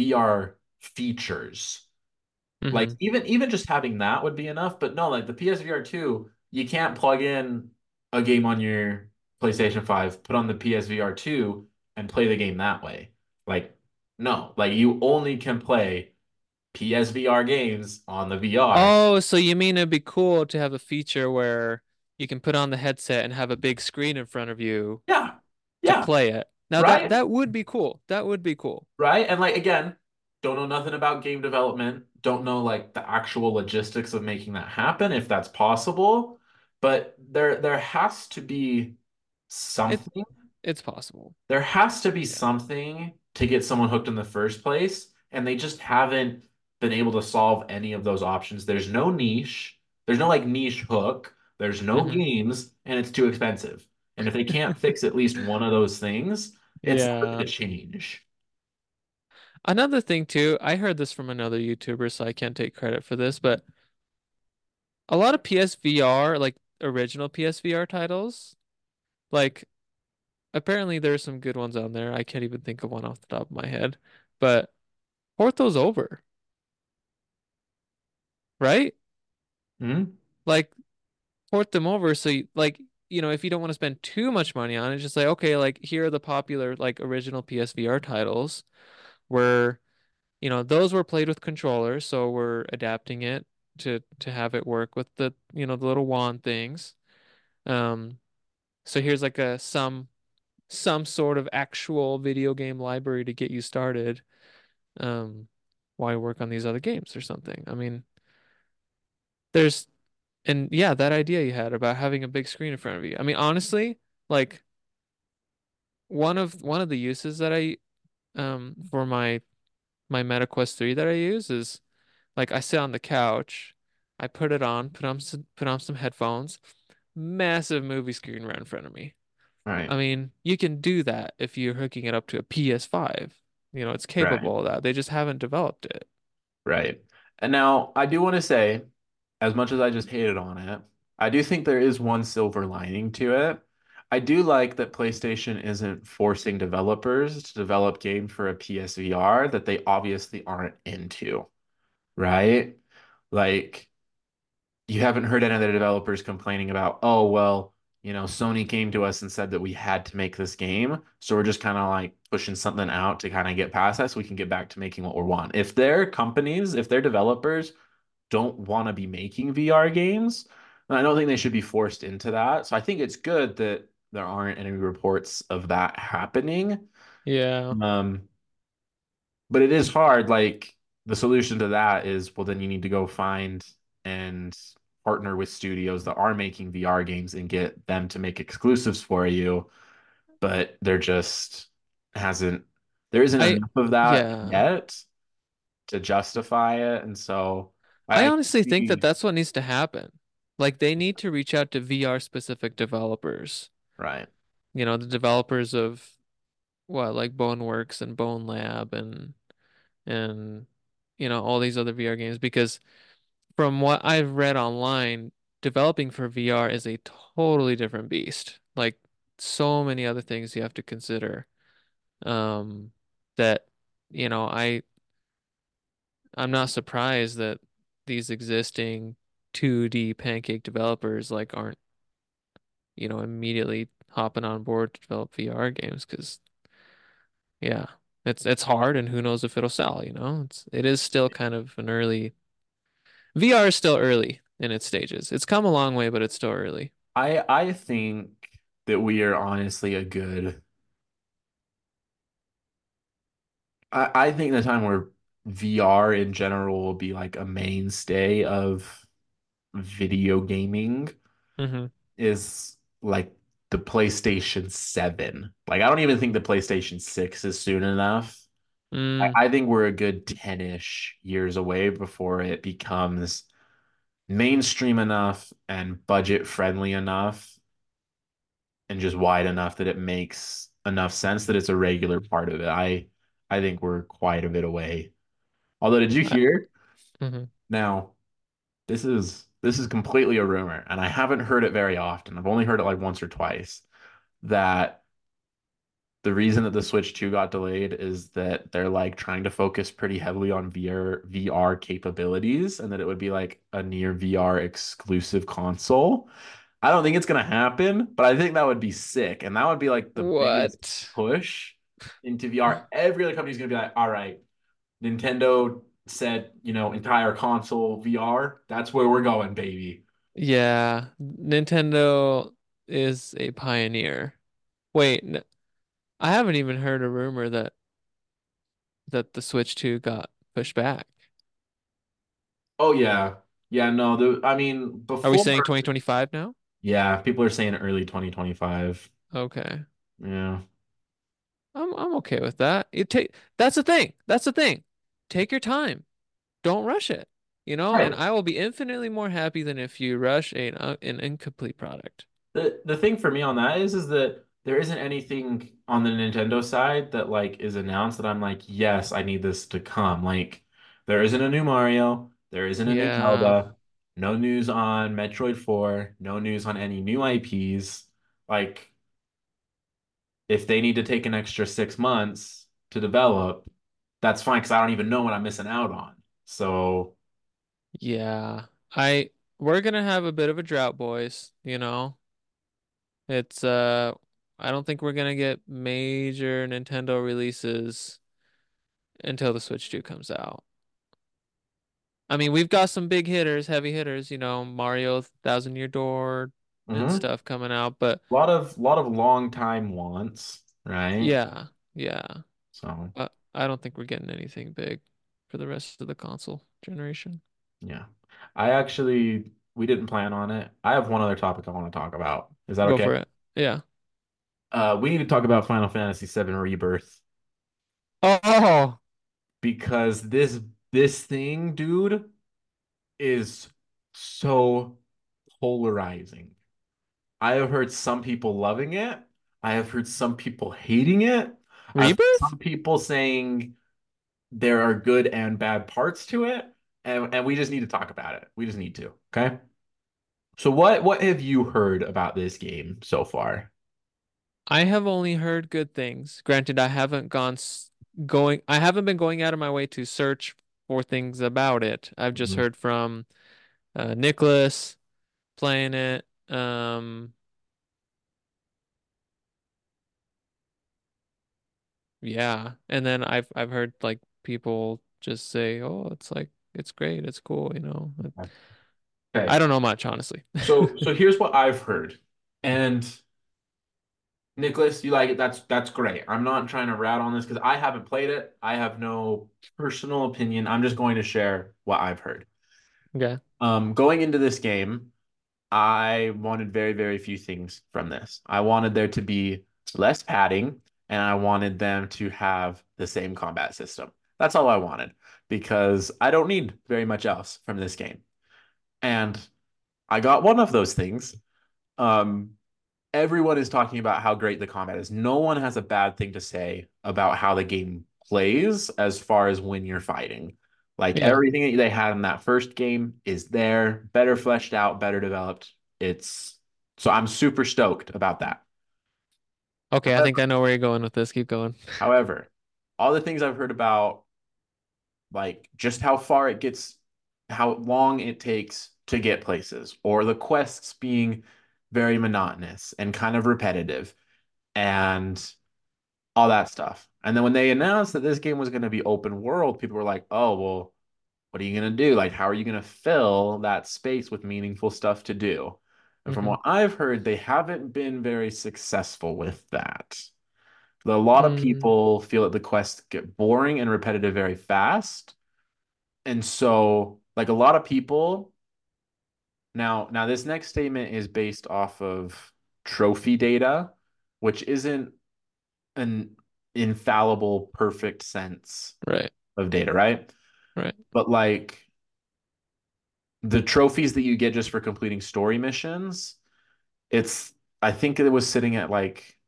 A: VR features? Like
B: Mm-hmm.
A: even just having that would be enough, but no, like the PSVR 2, you can't plug in a game on your PlayStation 5, put on the PSVR 2 and play the game that way. Like no, like you only can play PSVR games on the VR.
B: Oh, so you mean it'd be cool to have a feature where you can put on the headset and have a big screen in front of you
A: Yeah.
B: to
A: Yeah.
B: play it. Now that
A: Right?
B: that would be cool. That would be cool.
A: Right? And like again, don't know nothing about game development, don't know like the actual logistics of making that happen if that's possible, but there has to be
B: It
A: something.
B: it's possible.
A: There has to be
B: Yeah.
A: something to get someone hooked in the first place, and they just haven't been able to solve any of those options. There's no niche, there's no like niche hook, there's no
B: Hmm.
A: games, and it's too expensive. And if they can't fix at least one of those things, it's not going
B: Yeah.
A: to change.
B: Another thing too, I heard this from another YouTuber, so I can't take credit for this, but a lot of PSVR, like original PSVR titles, like apparently there's some good ones on there. I can't even think of one off the top of my head, but port those over, right?
A: Hmm.
B: Like port them over so you, like if you don't want to spend too much money on it, just say okay, like here are the popular like original PSVR titles where those were played with controllers, so we're adapting it to have it work with the little wand things. Um, so here's like a some sort of actual video game library to get you started. Um, while you work on these other games or something. I mean, there's and yeah, that idea you had about having a big screen in front of you. I mean, honestly, like one of the uses that I for my Meta Quest 3 that I use is like I sit on the couch, I put it on, put on some headphones, massive movie screen right in front of me.
A: Right.
B: I mean, you can do that if you're hooking it up to a PS5. It's
A: Right.
B: capable of that. They just haven't developed it.
A: Right. And now I do want to say, as much as I just hated on it, I do think there is one silver lining to it. I do like that PlayStation isn't forcing developers to develop game for a PSVR that they obviously aren't into, right? Like you haven't heard any of the developers complaining about, oh, well, Sony came to us and said that we had to make this game. So we're just kind of like pushing something out to kind of get past that so we can get back to making what we want. If their companies, if their developers don't want to be making VR games, then I don't think they should be forced into that. So I think it's good that there aren't any reports of that happening.
B: Yeah.
A: Um, but it is hard. Like the solution to that is, well, then you need to go find and partner with studios that are making VR games and get them to make exclusives for you. But there just hasn't, there isn't
B: I
A: enough of that
B: yeah.
A: yet to justify it. And so
B: I
A: I
B: honestly think that
A: see,
B: that's what needs to happen. Like they need to reach out to VR specific developers.
A: right,
B: The developers of what, like Boneworks and Bone Lab and all these other VR games because from what I've read online, developing for VR is a totally different beast. Like so many other things you have to consider. Um, that you know, I I'm not surprised that these existing 2D pancake developers like aren't, immediately hopping on board to develop VR games because Yeah. It's hard and who knows if it'll sell, you know? It is still kind of an early VR is still early in its stages. It's come a long way, but it's still early.
A: I think that we are honestly a good. I think the time where VR in general will be like a mainstay of video gaming
B: Hmm.
A: is like the PlayStation 7. Like I don't even think the PlayStation 6 is soon enough.
B: Mm,
A: I think we're a good 10-ish years away before it becomes mainstream enough and budget friendly enough and just wide enough that it makes enough sense that it's a regular part of it. I think we're quite a bit away. Although, did you
B: I,
A: hear?
B: mhm.
A: Now, this is completely a rumor, and I haven't heard it very often. I've only heard it like once or twice that the reason that the Switch 2 got delayed is that they're like trying to focus pretty heavily on VR capabilities and that it would be like a near VR exclusive console. I don't think it's gonna happen, but I think that would be sick. And that would be like the biggest
B: What?
A: push into VR. Every other company's gonna be like, all right, Nintendo said, entire console VR. That's where we're going, baby.
B: Yeah, Nintendo is a pioneer. Wait, n I haven't even heard a rumor that the Switch 2 got pushed back.
A: Oh yeah. Yeah, no, I mean,
B: Are we
A: before,
B: saying 2025 now?
A: yeah, people are saying early 2025.
B: Okay.
A: Yeah.
B: I'm okay with that. That's the thing. That's the thing. Take your time. Don't rush it. And
A: Right.
B: I will be infinitely more happy than if you rush an incomplete product.
A: The thing for me on that is that there isn't anything on the Nintendo side that like is announced that I'm like, yes, I need this to come. Like there isn't a new Mario, there isn't a new
B: Yeah.
A: Zelda, no news on Metroid 4, no news on any new IPs. Like if they need to take an extra 6 months to develop, that's fine because I don't even know what I'm missing out on. So,
B: Yeah. I we're gonna have a bit of a drought, boys. It's I don't think we're gonna get major Nintendo releases until the Switch 2 comes out. I mean, we've got some big hitters, heavy hitters, Mario Thousand Year Door and
A: mhm.
B: stuff coming out, but
A: A lot of long time wants, right?
B: yeah, yeah.
A: So,
B: I don't think we're getting anything big for the rest of the console generation.
A: yeah. We didn't plan on it. I have one other topic I want to talk about. Is that
B: Go
A: okay?
B: for it. Yeah.
A: We need to talk about Final Fantasy VII Rebirth
B: Oh,
A: because this thing, dude, is so polarizing. I have heard some people loving it. I have heard some people hating it. I've heard
B: Rebirth?
A: some people saying there are good and bad parts to it, and we just need to talk about it. We just need to, okay? So what have you heard about this game so far?
B: I have only heard good things. Granted, I haven't been going out of my way to search for things about it. I've just
A: Mhm.
B: heard from Nicholas playing it. Yeah, and then I've heard like people just say, "Oh, it's great, it's cool." I
A: Okay.
B: don't know much, honestly.
A: So here's what I've heard. And Nicholas, you like it? That's great. I'm not trying to rat on this because I haven't played it. I have no personal opinion. I'm just going to share what I've heard.
B: Okay.
A: Going into this game, I wanted very, very few things from this. I wanted there to be less padding, and I wanted them to have the same combat system. That's all I wanted because I don't need very much else from this game. And I got one of those things. Um, Everyone is talking about how great the combat is. No one has a bad thing to say about how the game plays as far as when you're fighting. Like
B: Yeah.
A: everything that they had in that first game is there, better fleshed out, better developed. It's so I'm super stoked about that.
B: Okay, I think I
A: However,
B: know where you're going with this. Keep going.
A: however, all the things I've heard about, like just how far it gets, how long it takes to get places, or the quests being very monotonous and kind of repetitive, and all that stuff. And then when they announced that this game was going to be open world, people were like, "Oh, well, what are you going to do? Like, how are you going to fill that space with meaningful stuff to do?" And from
B: Mm-hmm.
A: what I've heard, they haven't been very successful with that. A lot of
B: Mm,
A: people feel that the quests get boring and repetitive very fast. And so, like a lot of people now this next statement is based off of trophy data, which isn't an infallible, perfect sense
B: right,
A: of data, right?
B: right.
A: But like the trophies that you get just for completing story missions, it's I think it was sitting at like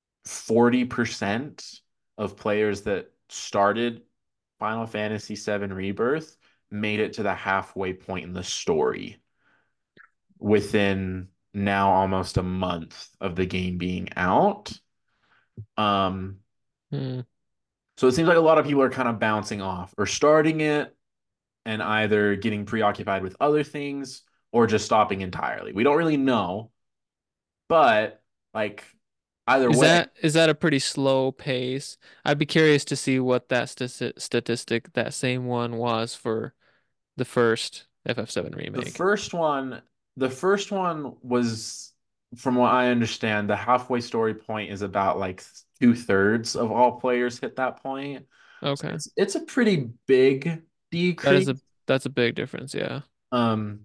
A: 40% of players that started Final Fantasy VII Rebirth made it to the halfway point in the story within now almost a month of the game being out. Um,
B: Mm.
A: so it seems like a lot of people are kind of bouncing off or starting it and either getting preoccupied with other things or just stopping entirely. We don't really know, but like either
B: Is
A: way,
B: that a pretty slow pace? I'd be curious to see what that statistic, that same one was for the first FF7
A: the
B: remake.
A: first one, the first one was, from what I understand, the halfway story point is about like two-thirds of all players hit that point. So
B: Okay.
A: it's a pretty big
B: That is
A: decrease.
B: that's a big difference, yeah.
A: Um,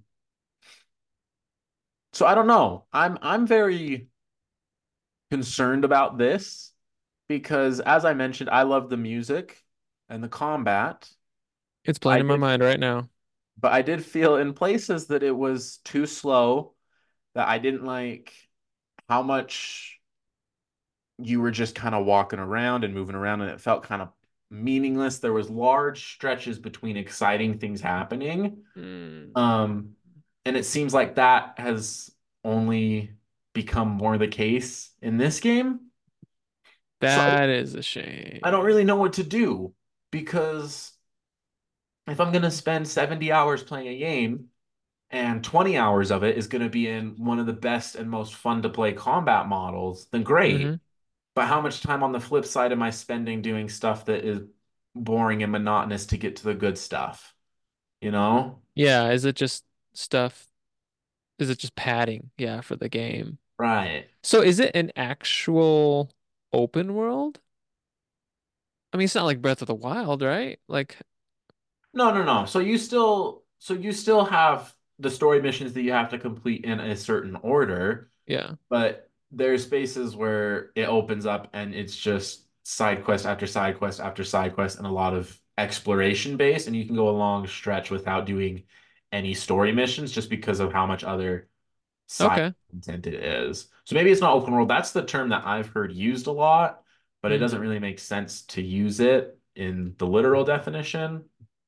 A: so I don't know. I'm very concerned about this because as I mentioned, I love the music and the combat.
B: It's playing
A: I
B: in my
A: did,
B: mind right now.
A: but I did feel in places that it was too slow, that I didn't like how much you were just kind of walking around and moving around and it felt kind of meaningless. There was large stretches between exciting things happening.
B: Mm.
A: Um, and it seems like that has only become more the case in this game. So
B: That is a
A: I don't
B: shame.
A: really know what to do because if I'm going to spend 70 hours playing a game and 20 hours of it is going to be in one of the best and most fun to play combat models, then great.
B: Hmm.
A: But how much time on the flip side am I spending doing stuff that is boring and monotonous to get to the good stuff? You know?
B: Yeah, is it just stuff? Is it just padding? Yeah, for the game.
A: Right.
B: So is it an actual open world? I mean, it's not like Breath of the Wild, right? Like,
A: No, no, no. So you still have the story missions that you have to complete in a certain order,
B: yeah.
A: but there's spaces where it opens up and it's just side quest after side quest after side quest and a lot of exploration base, and you can go a long stretch without doing any story missions just because of how much other side
B: Okay.
A: content it is. So maybe it's not open world. That's the term that I've heard used a lot, but it doesn't
B: Hmm.
A: really make sense to use it in the literal definition.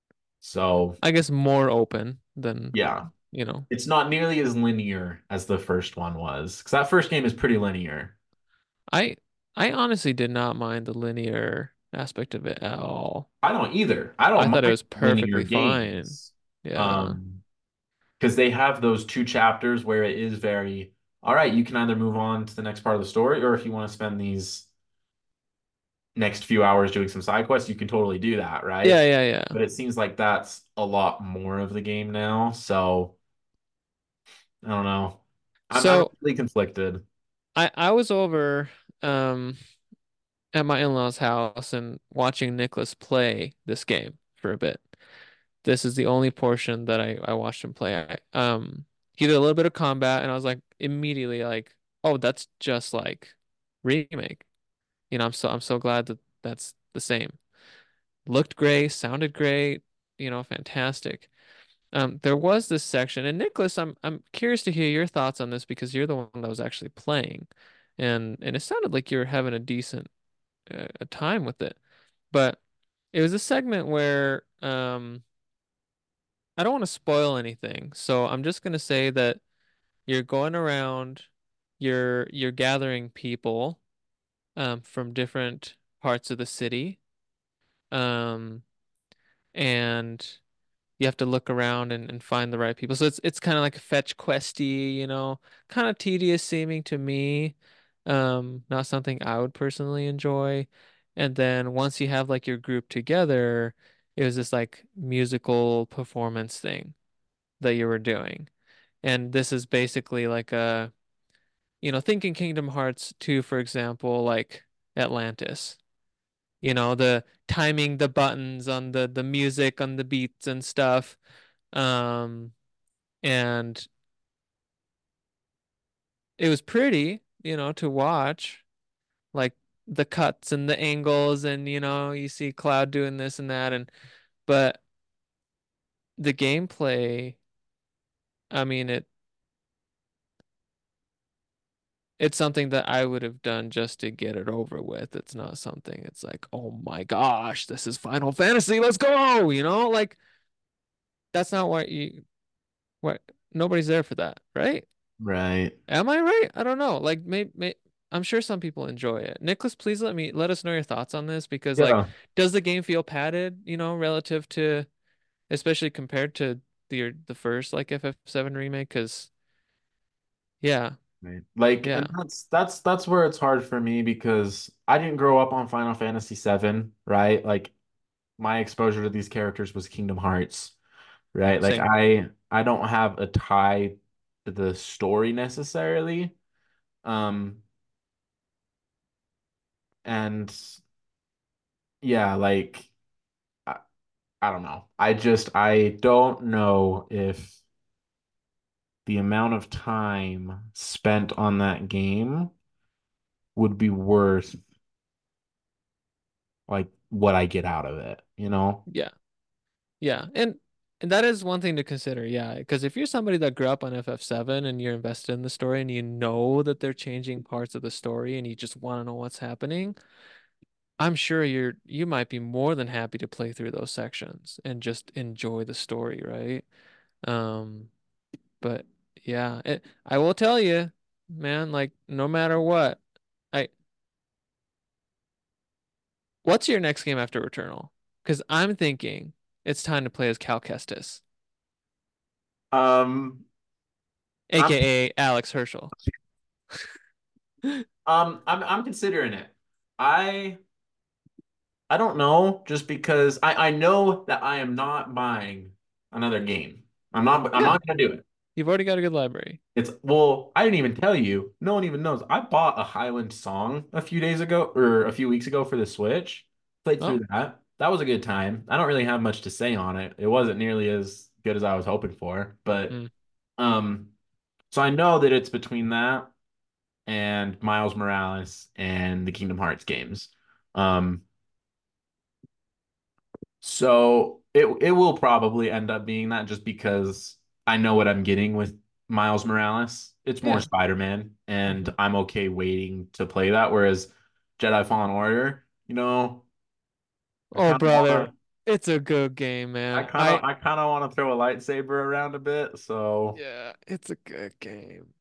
A: So
B: I guess more open than,
A: yeah,
B: you know.
A: it's not nearly as linear as the first one was. Because that first game is pretty linear.
B: I I honestly did not mind the linear aspect of it at all.
A: I don't either. I
B: I
A: don't
B: thought it
A: mind
B: was
A: linear
B: perfectly fine.
A: games.
B: Yeah.
A: Um, because they have those two chapters where it is very, all right, you can either move on to the next part of the story, or if you want to spend these next few hours doing some side quests, you can totally do that,
B: Yeah,
A: right?
B: yeah, yeah.
A: But it seems like that's a lot more of the game now. So I don't know. I'm
B: So
A: really conflicted.
B: I was over um at my in-laws' house and watching Nicholas play this game for a bit. This is the only portion that I watched him play. He did a little bit of combat and I was like immediately like, oh, that's just like remake. I'm so glad that that's the same. Looked great, sounded great, fantastic. There was this section, and Nicholas, I'm curious to hear your thoughts on this because you're the one that was actually playing, and it sounded like you were having a decent a time with it. But it was a segment where I don't want to spoil anything, so I'm just gonna say that you're going around, you're gathering people from different parts of the city, um, and you have to look around and find the right people. So it's kind of like a fetch questy, kind of tedious seeming to me. Not something I would personally enjoy. And then once you have like your group together, it was this like musical performance thing that you were doing. And this is basically like a, think in Kingdom Hearts 2, for example, like Atlantis. The timing the buttons on the music on the beats and stuff. Um, and it was pretty, to watch, like the cuts and the angles, and you see Cloud doing this and that, and but the gameplay, I mean, it's something that I would have done just to get it over with. It's not something it's like, oh my gosh, this is Final Fantasy, let's go, like that's not what nobody's there for that, right?
A: Right.
B: Am I right? I don't know. Like maybe I'm sure some people enjoy it. Nicholas, please let us know your thoughts on this because like
A: Yeah.
B: does the game feel padded, relative to especially compared to the first like FF7 remake? Because yeah,
A: Right. Like,
B: yeah,
A: and that's where it's hard for me because I didn't grow up on Final Fantasy VII, right? Like my exposure to these characters was Kingdom Hearts, right? Like
B: same.
A: I don't have a tie to the story necessarily. Um, and yeah, like I, I don't know. I don't know if the amount of time spent on that game would be worth like what I get out of it, you know?
B: Yeah. Yeah. And that is one thing to consider. Yeah, because if you're somebody that grew up on FF7 and you're invested in the story and you know that they're changing parts of the story and you just want to know what's happening, I'm sure you might be more than happy to play through those sections and just enjoy the story, right? Um, but yeah, I will tell you, man, like no matter what, I what's your next game after Returnal? Because I'm thinking it's time to play as Cal Kestis,
A: Um, I'm
B: aka Alex Herschel.
A: I'm considering it. I I don't know, just because I know that I am not buying another game. I'm
B: Yeah,
A: not gonna do it.
B: you've already got a good library.
A: It's well, I didn't even tell you. No one even knows. I bought a Highland Song a few days ago or a few weeks ago for the Switch. Played through
B: Oh,
A: that. That was a good time. I don't really have much to say on it. It wasn't nearly as good as I was hoping for, but
B: mm,
A: um so I know that it's between that and Miles Morales and the Kingdom Hearts games. Um So it will probably end up being that just because I know what I'm getting with Miles Morales. It's more
B: yeah.
A: Spider-Man, and
B: Hmm.
A: I'm okay waiting to play that. Whereas Jedi Fallen Order, I
B: Oh,
A: kind of
B: brother,
A: wanna,
B: it's a good game, man. I
A: I kind of want to throw a lightsaber around a bit. So
B: Yeah, it's a good game.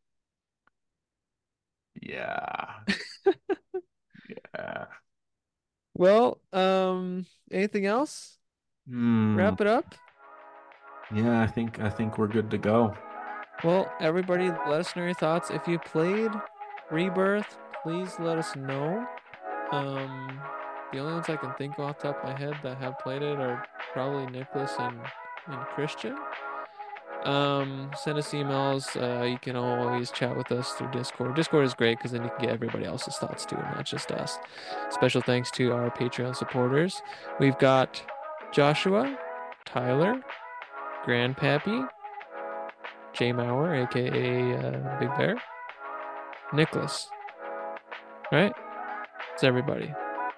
A: yeah, yeah.
B: Well, anything else?
A: Hmm.
B: Wrap it up.
A: Yeah, I think we're good to go.
B: Well, everybody, let us know your thoughts. If you played Rebirth, please let us know. The only ones I can think of off the top of my head that have played it are probably Nicholas and Christian. Send us emails. You can always chat with us through Discord. Discord is great because then you can get everybody else's thoughts too, not just us. Special thanks to our Patreon supporters. We've got Joshua, Tyler, Grandpappy, Jay Maurer, aka Big Bear, Nicholas. Right? It's everybody.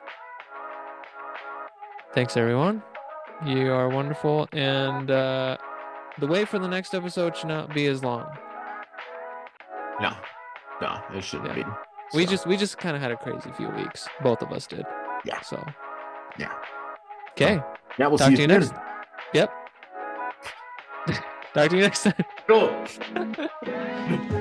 B: Thanks everyone. You are wonderful, and the wait for the next episode should not be as long.
A: No, no, it shouldn't
B: Yeah.
A: be.
B: We
A: So
B: just we just kind of had a crazy few weeks. Both of us did.
A: yeah,
B: So,
A: yeah. So
B: okay.
A: yeah, we'll see
B: Talk
A: you
B: to you
A: soon.
B: next. Yep. Talk to you next
A: Cool.
B: time.